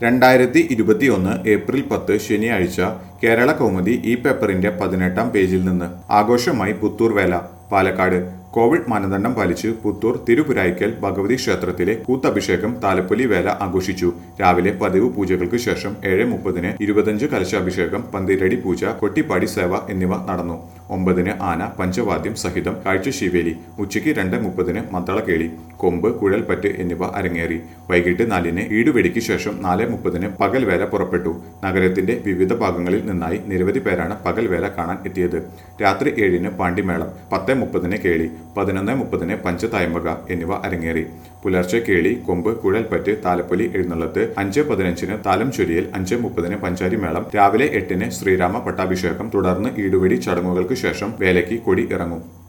2021 April 10 ശനിയാഴ്ച കേരള കൗമുദി ഈ പേപ്പറിന്റെ 18-ാം പേജിൽ നിന്ന് ആഘോഷമായി പുത്തൂർ വേല. പാലക്കാട് കോവിഡ് മാനദണ്ഡം പാലിച്ച് പുത്തൂർ തിരുപുരായ്ക്കൽ ഭഗവതി ക്ഷേത്രത്തിലെ കൂത്തഭിഷേകം താലപ്പൊലി വേല ആഘോഷിച്ചു. രാവിലെ പതിവ് പൂജകൾക്ക് ശേഷം 7:30 25 കലശാഭിഷേകം, പന്തിരടി പൂജ, കൊട്ടിപ്പാടി സേവ എന്നിവ നടന്നു. 9 ആന പഞ്ചവാദ്യം സഹിതം കാഴ്ചശീവേലി. ഉച്ചയ്ക്ക് 2:30 മദ്ദളക്കേളി, കൊമ്പ്, കുഴൽപ്പറ്റ് എന്നിവ അരങ്ങേറി. വൈകിട്ട് 4 ഈടുവെടിക്ക് ശേഷം 4:30 പകൽവേല പുറപ്പെട്ടു. നഗരത്തിന്റെ വിവിധ ഭാഗങ്ങളിൽ നിന്നായി നിരവധി പേരാണ് പകൽവേല കാണാൻ എത്തിയത്. രാത്രി 7 പാണ്ടിമേളം, 10:30 കേളി, 11:30 പഞ്ചതായമ്പക എന്നിവ അരങ്ങേറി. പുലർച്ചെ കേളി, കൊമ്പ്, കുഴൽപ്പറ്റ്, താലപ്പൊലി എഴുന്നള്ളത്ത്, 5:15 താലം ചൊരിയൽ, 5:30 പഞ്ചാരിമേളം, രാവിലെ 8 ശ്രീരാമ പട്ടാഭിഷേകം. തുടർന്ന് ഈടുവെടി ചടങ്ങുകൾക്ക് ശേഷം വേലയ്ക്ക് കൊടി ഇറങ്ങും.